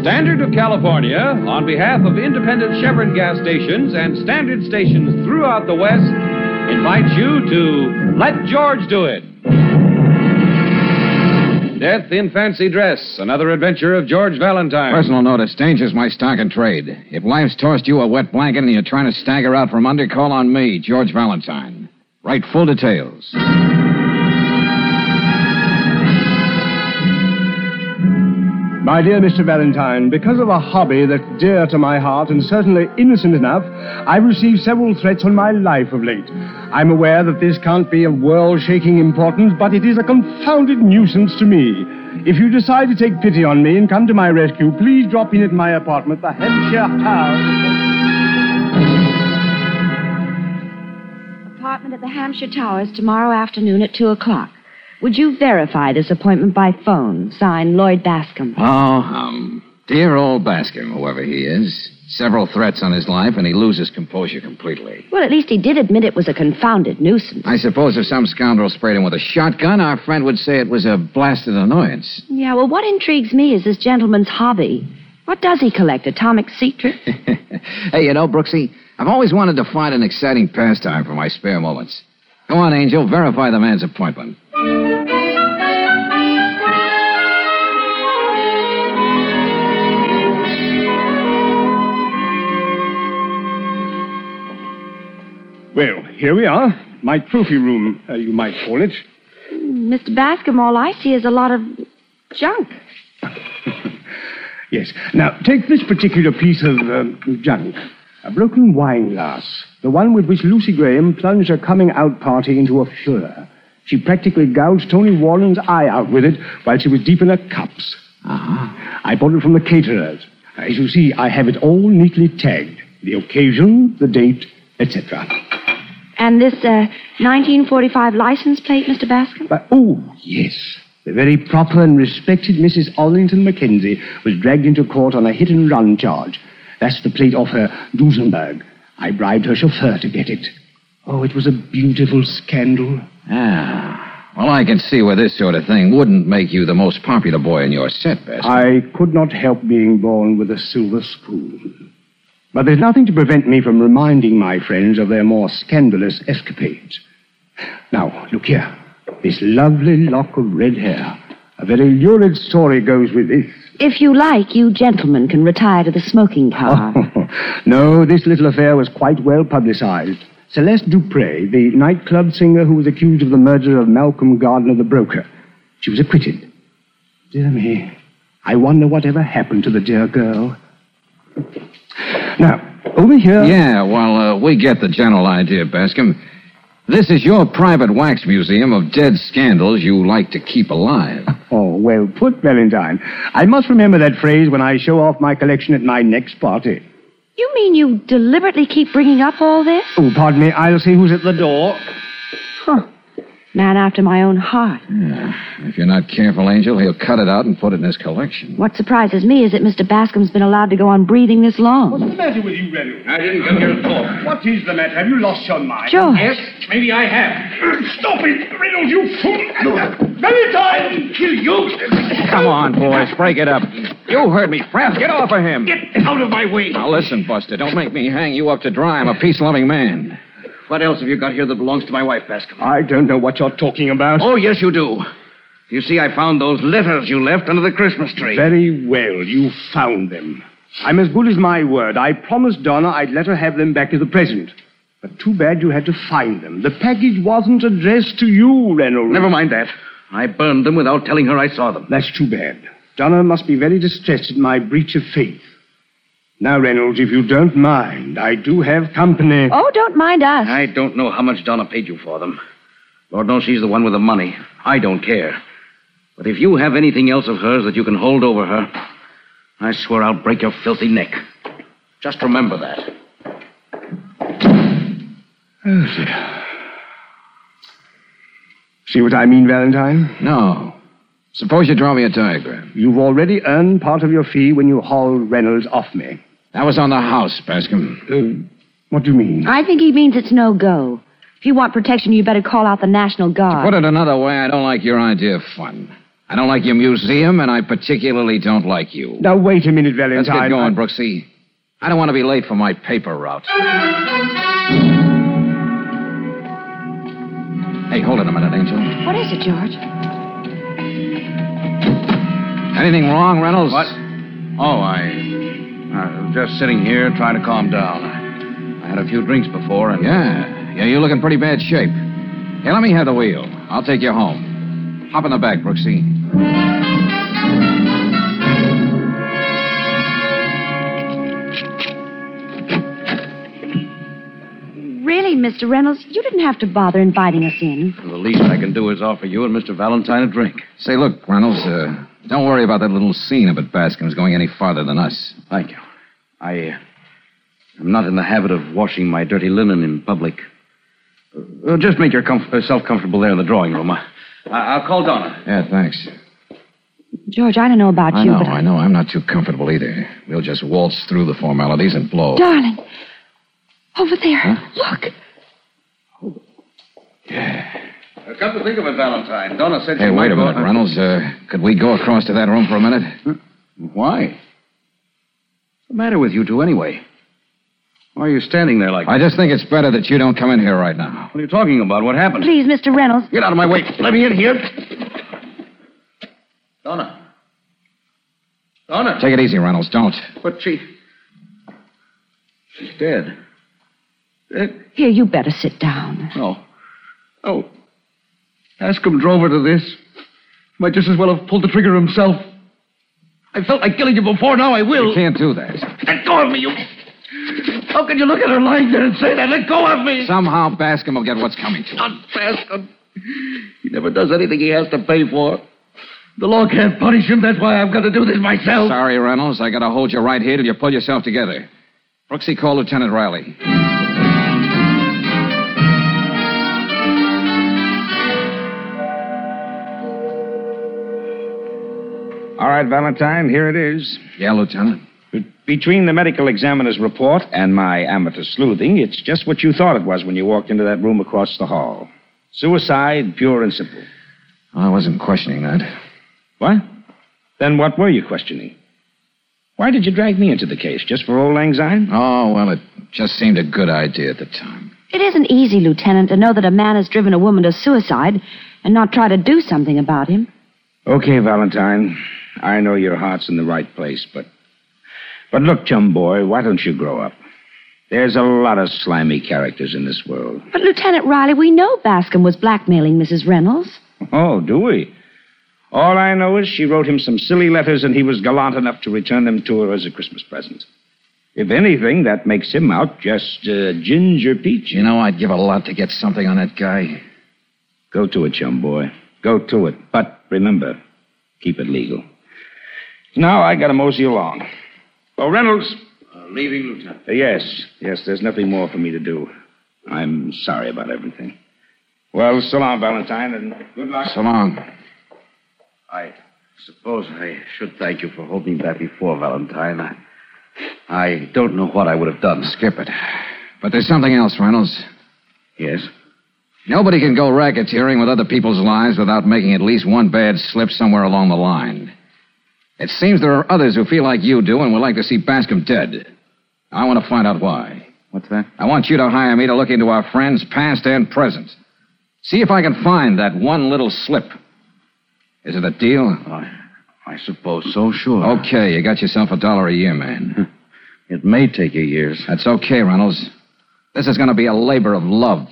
Standard of California, on behalf of independent Chevron gas stations and standard stations throughout the West, invites you to Let George Do It. Death in Fancy Dress, another adventure of George Valentine. Personal notice, danger's my stock and trade. If life's tossed you a wet blanket and you're trying to stagger out from under, call on me, George Valentine. Write full details. My dear Mr. Valentine, because of a hobby that's dear to my heart and certainly innocent enough, I've received several threats on my life of late. I'm aware that this can't be of world-shaking importance, but it is a confounded nuisance to me. If you decide to take pity on me and come to my rescue, please drop in at my apartment, the Hampshire Towers. Apartment at the Hampshire Towers tomorrow afternoon at 2 o'clock. Would you verify this appointment by phone? Signed, Lloyd Bascom. Oh, dear old Bascom, whoever he is. Several threats on his life, and he loses composure completely. Well, at least he did admit it was a confounded nuisance. I suppose if some scoundrel sprayed him with a shotgun, our friend would say it was a blasted annoyance. Yeah, well, what intrigues me is this gentleman's hobby. What does he collect, atomic secret? Hey, you know, Brooksy, I've always wanted to find an exciting pastime for my spare moments. Go on, Angel, verify the man's appointment. Well, here we are. My trophy room, you might call it. Mr. Bascom, all I see is a lot of junk. Yes. Now, take this particular piece of junk. A broken wine glass. The one with which Lucy Graham plunged her coming-out party into a furor. She practically gouged Tony Warren's eye out with it while she was deep in her cups. Uh-huh. I bought it from the caterers. As you see, I have it all neatly tagged. The occasion, the date, etc. And this 1945 license plate, Mr. Bascom? Oh, yes. The very proper and respected Mrs. Arlington Mackenzie was dragged into court on a hit-and-run charge. That's the plate off her Duesenberg. I bribed her chauffeur to get it. Oh, it was a beautiful scandal. Ah. Well, I can see where this sort of thing wouldn't make you the most popular boy in your set, Bascom. I could not help being born with a silver spoon. But there's nothing to prevent me from reminding my friends of their more scandalous escapades. Now, look here. This lovely lock of red hair. A very lurid story goes with this. If you like, you gentlemen can retire to the smoking car. No, this little affair was quite well publicized. Celeste Dupre, the nightclub singer who was accused of the murder of Malcolm Gardner, the broker. She was acquitted. Dear me, I wonder whatever happened to the dear girl. Now, over here... Yeah, well, we get the general idea, Bascom. This is your private wax museum of dead scandals you like to keep alive. Oh, well put, Valentine. I must remember that phrase when I show off my collection at my next party. You mean you deliberately keep bringing up all this? Oh, pardon me. I'll see who's at the door. Huh. Man after my own heart. Yeah. If you're not careful, Angel, he'll cut it out and put it in his collection. What surprises me is that Mr. Bascom's been allowed to go on breathing this long. What's the matter with you, Reynolds? I didn't come here to talk. What is the matter? Have you lost your mind? George. Yes, maybe I have. Stop it, Reynolds, you fool! Valentine! Kill you. Come on, boys, break it up. You heard me, friends. Get off of him. Get out of my way. Now, listen, Buster. Don't make me hang you up to dry. I'm a peace-loving man. What else have you got here that belongs to my wife, Bascom? I don't know what you're talking about. Oh, yes, you do. You see, I found those letters you left under the Christmas tree. Very well, you found them. I'm as good as my word. I promised Donna I'd let her have them back as a present. But too bad you had to find them. The package wasn't addressed to you, Reynolds. Never mind that. I burned them without telling her I saw them. That's too bad. Donna must be very distressed at my breach of faith. Now, Reynolds, if you don't mind, I do have company. Oh, don't mind us. I don't know how much Donna paid you for them. Lord knows she's the one with the money. I don't care. But if you have anything else of hers that you can hold over her, I swear I'll break your filthy neck. Just remember that. Oh, dear. See what I mean, Valentine? No. Suppose you draw me a diagram. You've already earned part of your fee when you hauled Reynolds off me. That was on the house, Bascom. What do you mean? I think he means it's no go. If you want protection, you better call out the National Guard. To put it another way, I don't like your idea of fun. I don't like your museum, and I particularly don't like you. Now, wait a minute, Let's Valentine. get going, Brooksy. I don't want to be late for my paper route. Hey, hold it a minute, Angel. What is it, George? Anything wrong, Reynolds? What? Oh, I was just sitting here trying to calm down. I had a few drinks before, and... Yeah, you're looking pretty bad shape. Hey, let me have the wheel. I'll take you home. Hop in the back, Brooksy. Really, Mr. Reynolds, you didn't have to bother inviting us in. The least I can do is offer you and Mr. Valentine a drink. Say, look, Reynolds, don't worry about that little scene up at Bascom's going any farther than us. Thank you. I'm not in the habit of washing my dirty linen in public. Just make yourself comfortable there in the drawing room. I'll call Donna. Yeah, thanks. George, I don't know about you, but... I know. I'm not too comfortable either. We'll just waltz through the formalities and blow. Darling, over there, Look. Yeah. Come to think of it, Valentine, Donna said she Hey, might wait a minute, go... Reynolds. Could we go across to that room for a minute? Why? What's the matter with you two, anyway? Why are you standing there like that? I just think it's better that you don't come in here right now. What are you talking about? What happened? Please, Mr. Reynolds. Get out of my way. Let me in here. Donna. Donna. Take it easy, Reynolds. Don't. But she's dead. Dead? Here, you better sit down. Oh. Bascom drove her to this. Might just as well have pulled the trigger himself. I felt like killing you before, now I will. You can't do that. Let go of me, you... How can you look at her lying there and say that? Let go of me! Somehow Bascom will get what's coming to him. Not Bascom. He never does anything he has to pay for. The law can't punish him. That's why I've got to do this myself. Sorry, Reynolds. I got to hold you right here till you pull yourself together. Brooksy, call Lieutenant Riley. All right, Valentine, here it is. Yeah, Lieutenant. Between the medical examiner's report and my amateur sleuthing, it's just what you thought it was when you walked into that room across the hall. Suicide, pure and simple. I wasn't questioning that. What? Then what were you questioning? Why did you drag me into the case? Just for old lang syne? Oh, well, it just seemed a good idea at the time. It isn't easy, Lieutenant, to know that a man has driven a woman to suicide and not try to do something about him. Okay, Valentine. I know your heart's in the right place, but look, chum boy, why don't you grow up? There's a lot of slimy characters in this world. But, Lieutenant Riley, we know Bascom was blackmailing Mrs. Reynolds. Oh, do we? All I know is she wrote him some silly letters and he was gallant enough to return them to her as a Christmas present. If anything, that makes him out just Ginger Peach. You know, I'd give a lot to get something on that guy. Go to it, chum boy. Go to it. But remember, keep it legal. Now I gotta mosey along. Oh, Reynolds. Leaving, Lieutenant. Yes, there's nothing more for me to do. I'm sorry about everything. Well, so long, Valentine, and good luck. So long. I suppose I should thank you for holding that before, Valentine. I don't know what I would have done. Skip it. But there's something else, Reynolds. Yes? Nobody can go racketeering with other people's lives without making at least one bad slip somewhere along the line. It seems there are others who feel like you do and would like to see Bascom dead. I want to find out why. What's that? I want you to hire me to look into our friends, past and present. See if I can find that one little slip. Is it a deal? I suppose so, sure. Okay, you got yourself $1 a year, man. It may take you years. That's okay, Reynolds. This is going to be a labor of love.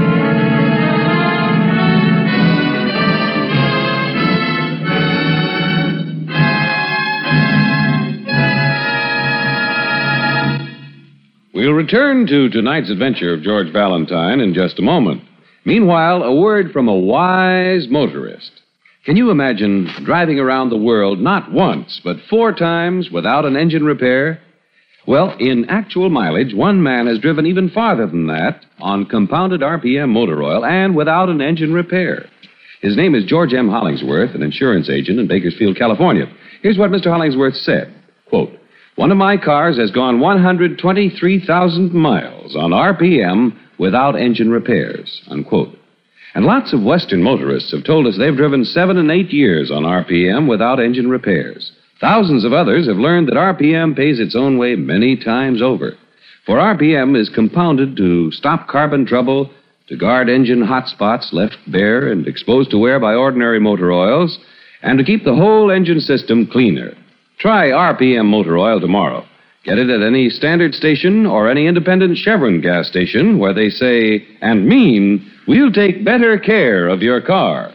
We'll return to tonight's adventure of George Valentine in just a moment. Meanwhile, a word from a wise motorist. Can you imagine driving around the world not once, but 4 times without an engine repair? Well, in actual mileage, one man has driven even farther than that on compounded RPM motor oil and without an engine repair. His name is George M. Hollingsworth, an insurance agent in Bakersfield, California. Here's what Mr. Hollingsworth said. Quote, "One of my cars has gone 123,000 miles on RPM without engine repairs." Unquote. And lots of Western motorists have told us they've driven 7 and 8 years on RPM without engine repairs. Thousands of others have learned that RPM pays its own way many times over. For RPM is compounded to stop carbon trouble, to guard engine hot spots left bare and exposed to wear by ordinary motor oils, and to keep the whole engine system cleaner. Try RPM motor oil tomorrow. Get it at any standard station or any independent Chevron gas station where they say and mean, we'll take better care of your car.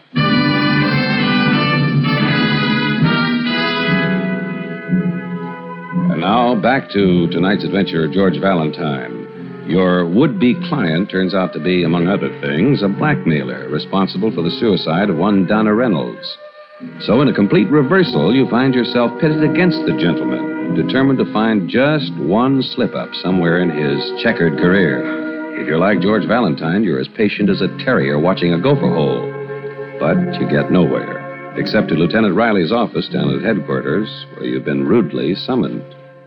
And now, back to tonight's adventure, George Valentine. Your would-be client turns out to be, among other things, a blackmailer responsible for the suicide of one Donna Reynolds. So, in a complete reversal, you find yourself pitted against the gentleman, determined to find just one slip-up somewhere in his checkered career. If you're like George Valentine, you're as patient as a terrier watching a gopher hole. But you get nowhere, except to Lieutenant Riley's office down at headquarters, where you've been rudely summoned.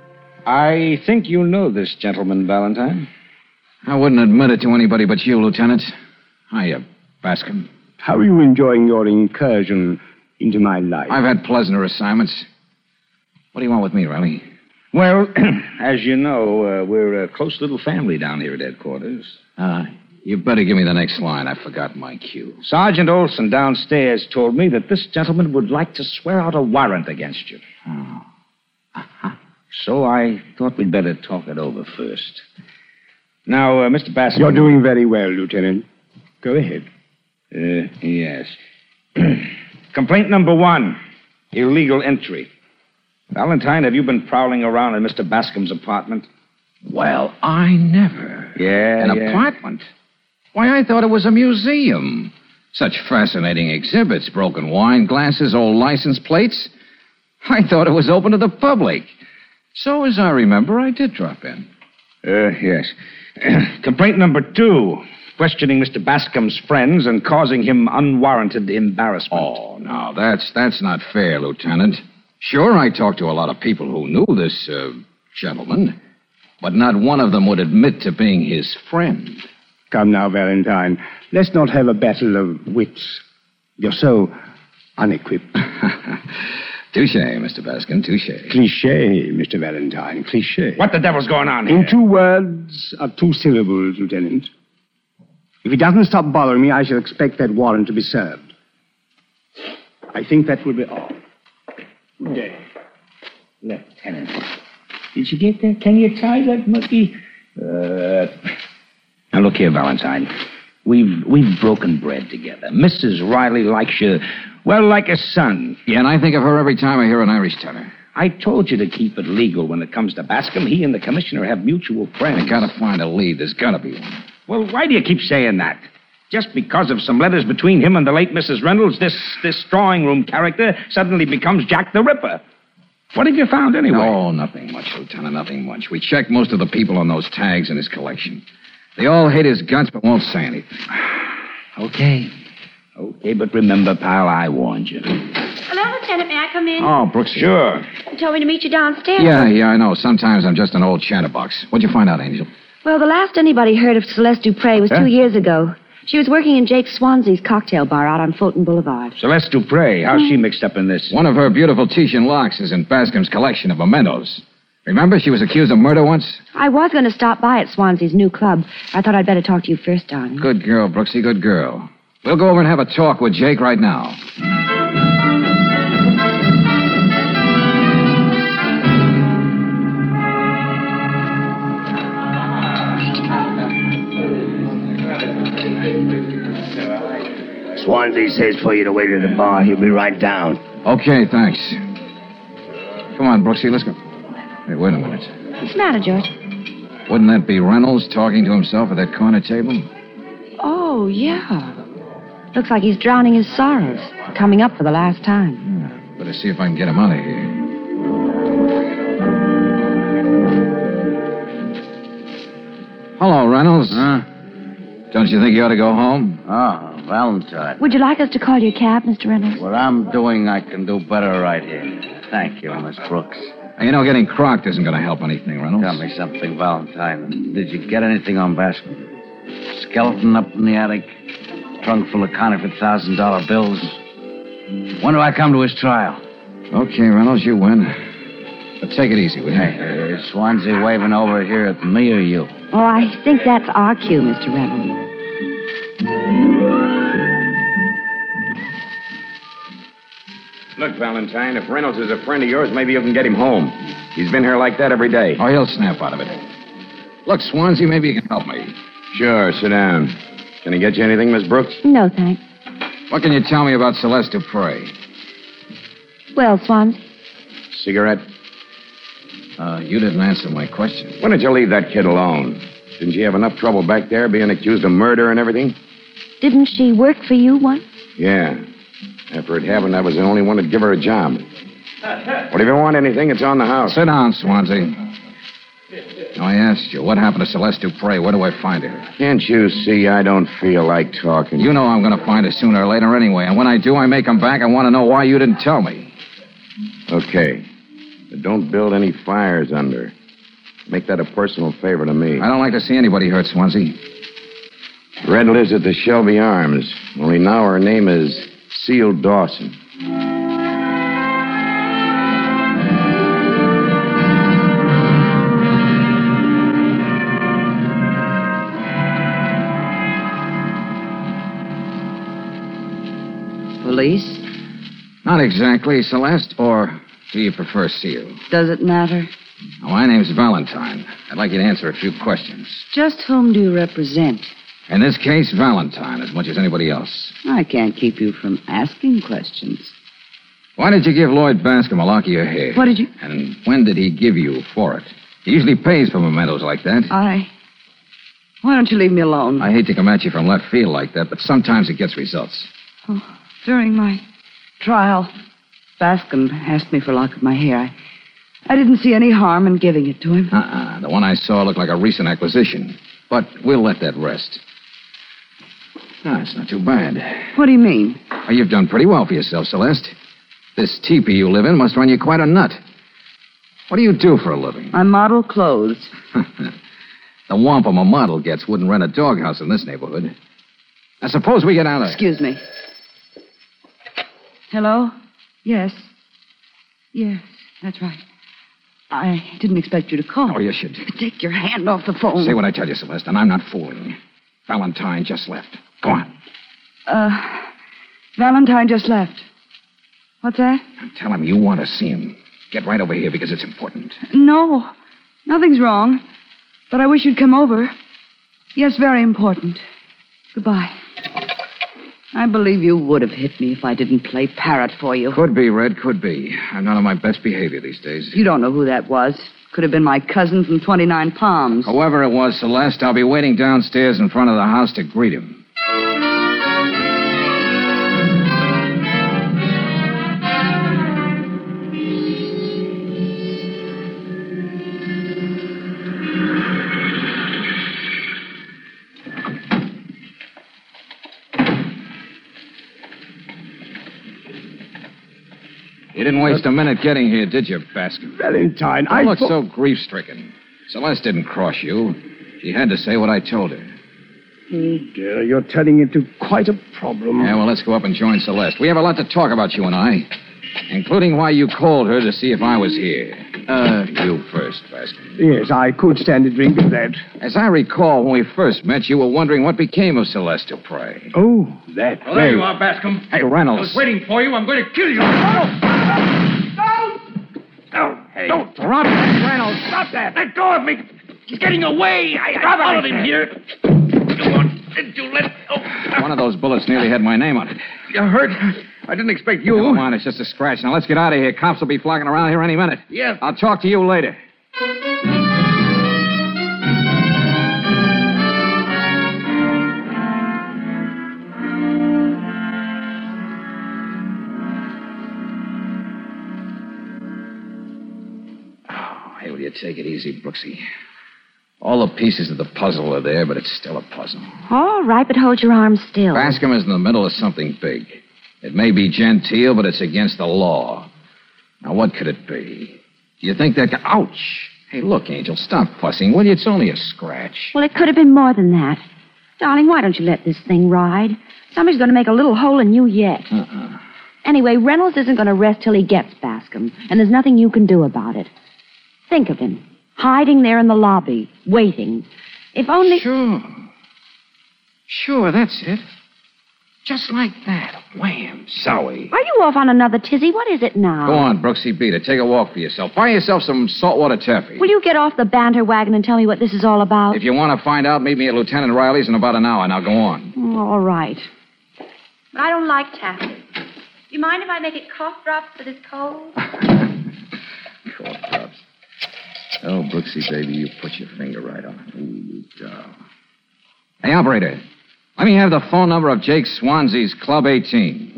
I think you know this gentleman, Valentine. I wouldn't admit it to anybody but you, Lieutenant. Hiya, Bascom. How are you enjoying your incursion into my life? I've had pleasanter assignments. What do you want with me, Riley? Well, as you know, we're a close little family down here at headquarters. You better give me the next line. I forgot my cue. Sergeant Olson downstairs told me that this gentleman would like to swear out a warrant against you. Oh. So I thought we'd better talk it over first. Now, Mr. Bascom... You're doing very well, Lieutenant. Go ahead. Yes. Complaint number 1, illegal entry. Valentine, have you been prowling around in Mr. Bascom's apartment? Well, I never. Yeah, An apartment? Why, I thought it was a museum. Such fascinating exhibits, broken wine glasses, old license plates. I thought it was open to the public. So, as I remember, I did drop in. Yes. Complaint number 2, questioning Mr. Bascom's friends and causing him unwarranted embarrassment. Oh, now, that's not fair, Lieutenant. Sure, I talked to a lot of people who knew this, gentleman, but not one of them would admit to being his friend. Come now, Valentine. Let's not have a battle of wits. You're so unequipped. Touche, Mr. Bascom, touche. Cliché, Mr. Valentine, cliché. What the devil's going on here? In 2 words of 2 syllables, Lieutenant. If he doesn't stop bothering me, I shall expect that warrant to be served. I think that will be all. Good day. Lieutenant, did you get that? Can you tie that monkey? Now, look here, Valentine. We've broken bread together. Mrs. Riley likes you, well, like a son. Yeah, and I think of her every time I hear an Irish tenor. I told you to keep it legal when it comes to Bascom. He and the commissioner have mutual friends. I gotta find a lead. There's gotta be one. Well, why do you keep saying that? Just because of some letters between him and the late Mrs. Reynolds, this drawing room character suddenly becomes Jack the Ripper. What have you found anyway? Oh, nothing much, Lieutenant, nothing much. We checked most of the people on those tags in his collection. They all hate his guts but won't say anything. Okay, but remember, pal, I warned you. Hello, Lieutenant. May I come in? Oh, Brooks. Sure. You told me to meet you downstairs. Yeah, I know. Sometimes I'm just an old chatterbox. What'd you find out, Angel? Well, the last anybody heard of Celeste Dupre was 2 years ago. She was working in Jake Swansea's cocktail bar out on Fulton Boulevard. Celeste Dupre, how's she mixed up in this? One of her beautiful Titian locks is in Bascom's collection of mementos. Remember, she was accused of murder once? I was going to stop by at Swansea's new club. I thought I'd better talk to you first, darling. Good girl, Brooksy, good girl. We'll go over and have a talk with Jake right now. Swansea says for you to wait at the bar. He'll be right down. Okay, thanks. Come on, Brooksy, let's go. Hey, wait a minute. What's the matter, George? Wouldn't that be Reynolds talking to himself at that corner table? Oh, yeah. Looks like he's drowning his sorrows. Coming up for the last time. Yeah, better see if I can get him out of here. Hello, Reynolds. Huh? Don't you think you ought to go home? Ah, Valentine. Would you like us to call your cab, Mr. Reynolds? What I'm doing, I can do better right here. Thank you, Miss Brooks. You know, getting crocked isn't going to help anything, Reynolds. Tell me something, Valentine. Did you get anything on Bascom? Skeleton up in the attic? Trunk full of counterfeit $1,000 bills. When do I come to his trial? Okay, Reynolds, you win. But take it easy, will you? Hey, is Swansea waving over here at me or you? Oh, I think that's our cue, Mr. Reynolds. Look, Valentine, if Reynolds is a friend of yours, maybe you can get him home. He's been here like that every day. Oh, he'll snap out of it. Look, Swansea, maybe you can help me. Sure, sit down. Can I get you anything, Miss Brooks? No, thanks. What can you tell me about Celeste Dupre? Well, Swansea? Cigarette? You didn't answer my question. Why don't you leave that kid alone? Didn't she have enough trouble back there being accused of murder and everything? Didn't she work for you once? Yeah. After it happened, I was the only one that'd give her a job. But if you want anything, it's on the house. Sit down, Swansea. Now, I asked you, what happened to Celeste Dupre? Where do I find her? Can't you see I don't feel like talking? You know I'm going to find her sooner or later anyway, and when I do, I may come back. I want to know why you didn't tell me. Okay. But don't build any fires under. Make that a personal favor to me. I don't like to see anybody hurt, Swansea. Red lives at the Shelby Arms. Only now her name is Seal Dawson. Police? Not exactly, Celeste, or do you prefer Seal? Does it matter? My name's Valentine. I'd like you to answer a few questions. Just whom do you represent? In this case, Valentine, as much as anybody else. I can't keep you from asking questions. Why did you give Lloyd Bascom a lock of your hair? What did you... And when did he give you for it? He usually pays for mementos like that. Why don't you leave me alone? I hate to come at you from left field like that, but sometimes it gets results. Oh, during my trial, Bascom asked me for a lock of my hair. I didn't see any harm in giving it to him. The one I saw looked like a recent acquisition. But we'll let that rest. It's not too bad. What do you mean? Well, you've done pretty well for yourself, Celeste. This teepee you live in must run you quite a nut. What do you do for a living? I model clothes. The wampum a model gets wouldn't rent a doghouse in this neighborhood. Now, suppose we get out of... Excuse me. Hello? Yes. Yes, that's right. I didn't expect you to call. Oh, you should. Take your hand off the phone. Say what I tell you, Celeste, and I'm not fooling. Valentine just left. Go on. Valentine just left. What's that? Tell him you want to see him. Get right over here because it's important. No, nothing's wrong. But I wish you'd come over. Yes, very important. Goodbye. I believe you would have hit me if I didn't play parrot for you. Could be, Red, could be. I'm not on my best behavior these days. You don't know who that was. Could have been my cousin from 29 Palms. Whoever it was, Celeste, I'll be waiting downstairs in front of the house to greet him. You didn't waste a minute getting here, did you, Bascom? Valentine, Don't look so grief-stricken. Celeste didn't cross you. She had to say what I told her. Oh, dear, you're turning into quite a problem. Yeah, well, let's go up and join Celeste. We have a lot to talk about, you and I, including why you called her to see if I was here. You first, Bascom. Yes, I could stand a drink of that. As I recall, when we first met, you were wondering what became of Celeste Dupre. Oh, that. Well, there you are, Bascom. Hey, Reynolds. I was waiting for you. I'm going to kill you. No, hey. Don't drop it, Reynolds. Stop that. Let go of me. He's getting away. I followed him here. You wanted to let... Oh. One of those bullets nearly had my name on it. You hurt? I didn't expect you. Come on, it's just a scratch. Now, let's get out of here. Cops will be flocking around here any minute. Yes. I'll talk to you later. Hey, will you take it easy, Brooksy? All the pieces of the puzzle are there, but it's still a puzzle. All right, but hold your arms still. Bascom is in the middle of something big. It may be genteel, but it's against the law. Now, what could it be? Do you think that... Ouch! Hey, look, Angel, stop fussing, will you? It's only a scratch. Well, it could have been more than that. Darling, why don't you let this thing ride? Somebody's going to make a little hole in you yet. Anyway, Reynolds isn't going to rest till he gets Bascom, and there's nothing you can do about it. Think of him, hiding there in the lobby, waiting. If only... Sure, that's it. Just like that. Wham, zowie. Are you off on another tizzy? What is it now? Go on, Brooksy, beat it. Take a walk for yourself. Buy yourself some saltwater taffy. Will you get off the banter wagon and tell me what this is all about? If you want to find out, meet me at Lieutenant Riley's in about an hour. Now go on. Oh, all right. But I don't like taffy. Do you mind if I make it cough drops for this cold? Cough drops. Oh, Brooksy, baby, you put your finger right on it. Ooh, you doll. Hey, operator. Let me have the phone number of Jake Swansea's Club 18.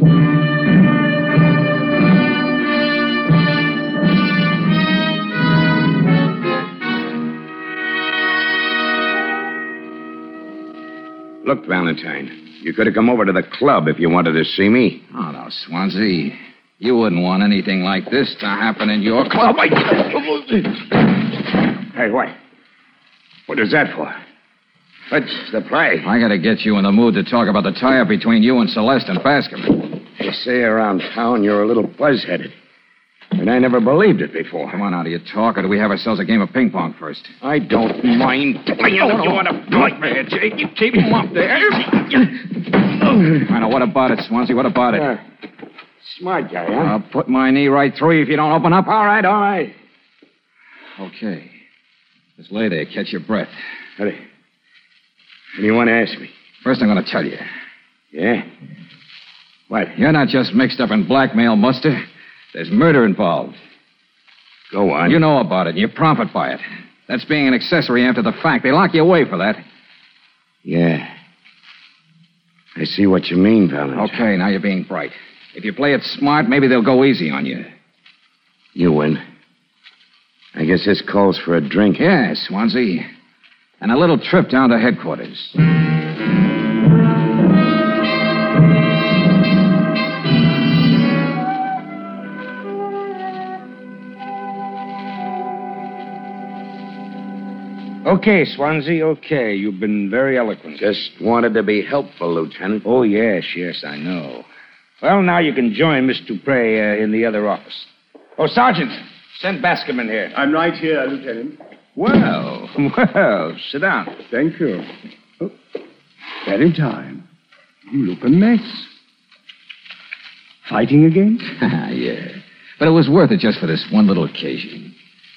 Look, Valentine, you could have come over to the club if you wanted to see me. Oh, no, Swansea. You wouldn't want anything like this to happen in your club. Hey, what? What is that for? What's the play? I gotta get you in the mood to talk about the tie-up between you and Celeste and Bascom. They say around town you're a little buzz-headed. And I never believed it before. Come on, out of your talk, or do we have ourselves a game of ping-pong first? I don't mind playing you want to nightmare, Jake. You keep him up there. I know. What about it, Swansea? What about it? Smart guy, huh? I'll put my knee right through you if you don't open up. All right. Okay. Just lay there. Catch your breath. What do you want to ask me? First, I'm going to tell you. Yeah? What? You're not just mixed up in blackmail, Muster. There's murder involved. Go on. You know about it, and you profit by it. That's being an accessory after the fact. They lock you away for that. Yeah. I see what you mean, Valentine. Okay, now you're being bright. If you play it smart, maybe they'll go easy on you. You win. I guess this calls for a drink. Yeah, Swansea. And a little trip down to headquarters. Okay, Swansea, okay. You've been very eloquent. Just wanted to be helpful, Lieutenant. Oh, yes, I know. Well, now you can join Miss Dupre in the other office. Oh, Sergeant, send Bascom in here. I'm right here, Lieutenant. Well, sit down. Thank you. Oh, Valentine, you look a mess. Fighting again? Yeah. But it was worth it just for this one little occasion.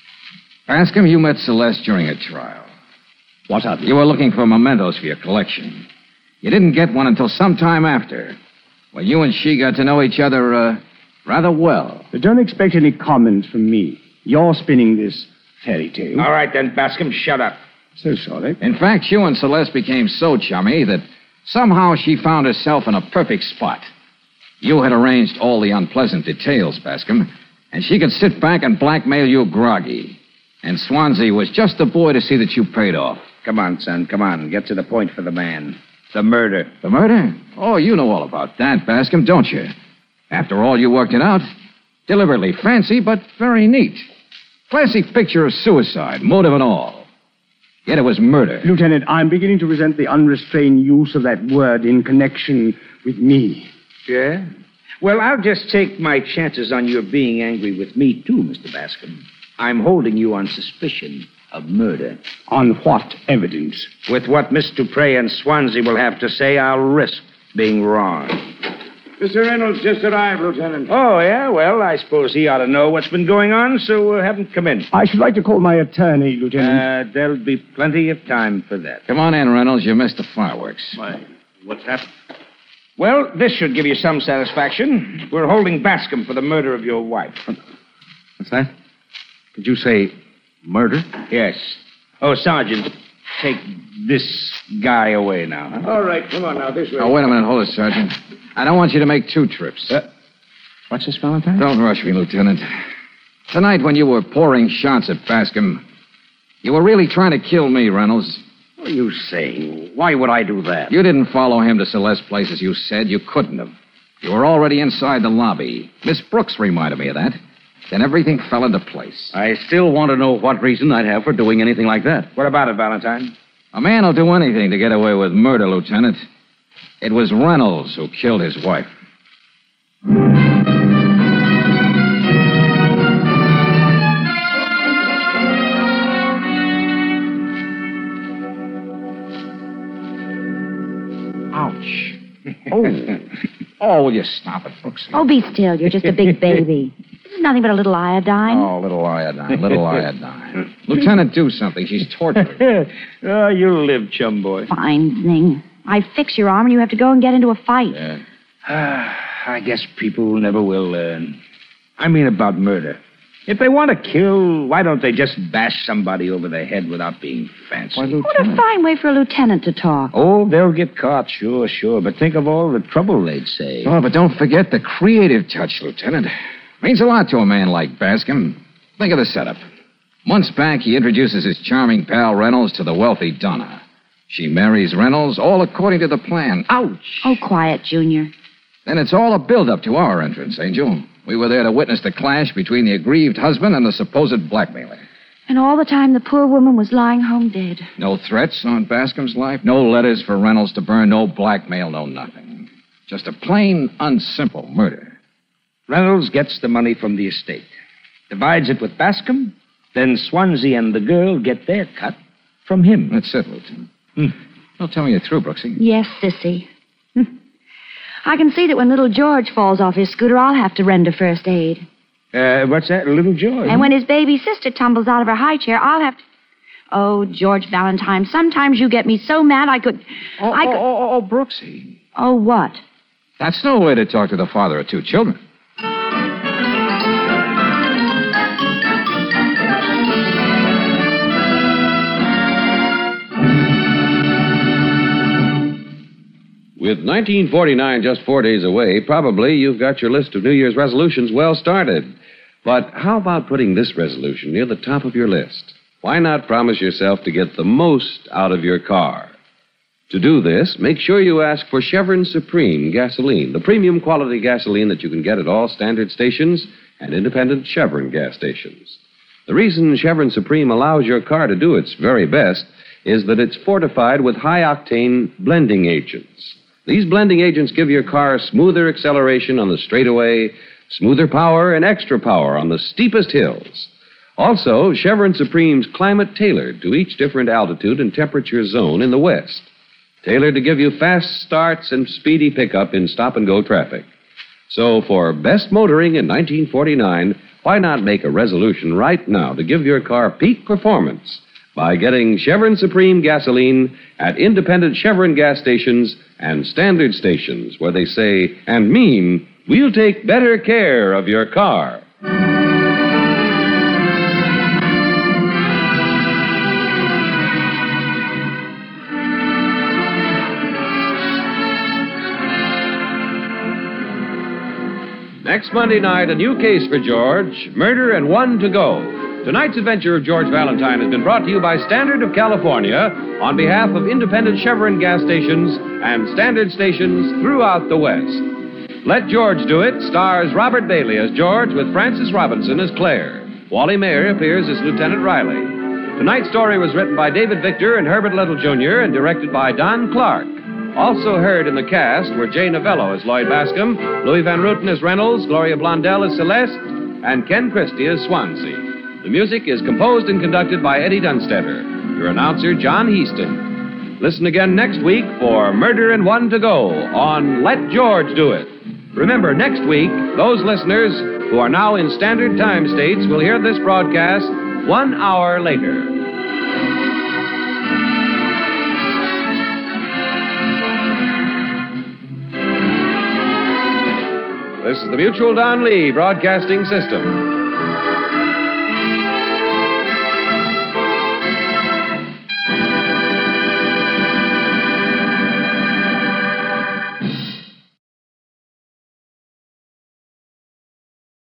Bascom, you met Celeste during a trial. What of it? You were looking for mementos for your collection. You didn't get one until some time after. Well, you and she got to know each other, rather well. But don't expect any comments from me. You're spinning this fairy tale. All right, then, Bascom, shut up. So sorry. In fact, you and Celeste became so chummy that somehow she found herself in a perfect spot. You had arranged all the unpleasant details, Bascom, and she could sit back and blackmail you groggy. And Swansea was just the boy to see that you paid off. Come on, son, come on. Get to the point for the man. The murder. The murder? Oh, you know all about that, Bascom, don't you? After all, you worked it out. Deliberately fancy, but very neat. Classic picture of suicide, motive and all. Yet it was murder. Lieutenant, I'm beginning to resent the unrestrained use of that word in connection with me. Yeah? Well, I'll just take my chances on your being angry with me, too, Mr. Bascom. I'm holding you on suspicion of murder. On what evidence? With what Miss Dupre and Swansea will have to say, I'll risk being wrong. Mr. Reynolds just arrived, Lieutenant. Oh, yeah? Well, I suppose he ought to know what's been going on, so have him come in. I should like to call my attorney, Lieutenant. There'll be plenty of time for that. Come on in, Reynolds. You missed the fireworks. Why, what's happened? Well, this should give you some satisfaction. We're holding Bascom for the murder of your wife. What's that? Did you say murder? Yes. Oh, Sergeant, take this guy away now. Huh? All right, come on now, this way. Oh, wait a minute. Hold it, Sergeant. I don't want you to make 2 trips. What's this, Valentine? Don't rush me, Lieutenant. Tonight, when you were pouring shots at Bascom, you were really trying to kill me, Reynolds. What are you saying? Why would I do that? You didn't follow him to Celeste's place as you said. You couldn't have. You were already inside the lobby. Miss Brooks reminded me of that. Then everything fell into place. I still want to know what reason I'd have for doing anything like that. What about it, Valentine? A man will do anything to get away with murder, Lieutenant. It was Reynolds who killed his wife. Ouch. Oh, will you stop it, Brooks? Oh, be still. You're just a big baby. This is nothing but a little iodine. Oh, little iodine. Lieutenant, do something. She's tortured. Oh, you'll live, chum boy. Fine thing. I fix your arm and you have to go and get into a fight. I guess people never will learn. I mean about murder. If they want to kill, why don't they just bash somebody over the head without being fancy? Why, What a fine way for a lieutenant to talk. Oh, they'll get caught, sure. But think of all the trouble they'd save. Oh, but don't forget the creative touch, Lieutenant. Means a lot to a man like Bascom. Think of the setup. Months back, he introduces his charming pal Reynolds to the wealthy Donna. She marries Reynolds, all according to the plan. Ouch! Oh, quiet, Junior. Then it's all a build-up to our entrance, Angel. We were there to witness the clash between the aggrieved husband and the supposed blackmailer. And all the time the poor woman was lying home dead. No threats on Bascom's life, no letters for Reynolds to burn, no blackmail, no nothing. Just a plain, unsimple murder. Reynolds gets the money from the estate, divides it with Bascom, then Swansea and the girl get their cut from him. That's it, Lieutenant. Well, tell me you're through, Brooksy. Yes, sissy. I can see that when little George falls off his scooter, I'll have to render first aid. What's that? Little George? And when his baby sister tumbles out of her high chair, I'll have to... Oh, George Valentine, sometimes you get me so mad I could... Oh, Brooksy. Oh, what? That's no way to talk to the father of two children. With 1949 just 4 days away, probably you've got your list of New Year's resolutions well started. But how about putting this resolution near the top of your list? Why not promise yourself to get the most out of your car? To do this, make sure you ask for Chevron Supreme gasoline, the premium quality gasoline that you can get at all standard stations and independent Chevron gas stations. The reason Chevron Supreme allows your car to do its very best is that it's fortified with high-octane blending agents. These blending agents give your car smoother acceleration on the straightaway, smoother power, and extra power on the steepest hills. Also, Chevron Supreme's climate-tailored to each different altitude and temperature zone in the West. Tailored to give you fast starts and speedy pickup in stop-and-go traffic. So, for best motoring in 1949, why not make a resolution right now to give your car peak performance by getting Chevron Supreme gasoline at independent Chevron gas stations and standard stations where they say and mean, we'll take better care of your car. Next Monday night, a new case for George, Murder and One to Go. Tonight's adventure of George Valentine has been brought to you by Standard of California on behalf of independent Chevron gas stations and standard stations throughout the West. Let George Do It stars Robert Bailey as George with Frances Robinson as Claire. Wally Mayer appears as Lieutenant Riley. Tonight's story was written by David Victor and Herbert Little Jr. and directed by Don Clark. Also heard in the cast were Jay Novello as Lloyd Bascom, Louis Van Ruten as Reynolds, Gloria Blondell as Celeste, and Ken Christie as Swansea. The music is composed and conducted by Eddie Dunstetter. Your announcer, John Heaston. Listen again next week for Murder and One to Go on Let George Do It. Remember, next week, those listeners who are now in standard time states will hear this broadcast 1 hour later. This is the Mutual Don Lee Broadcasting System.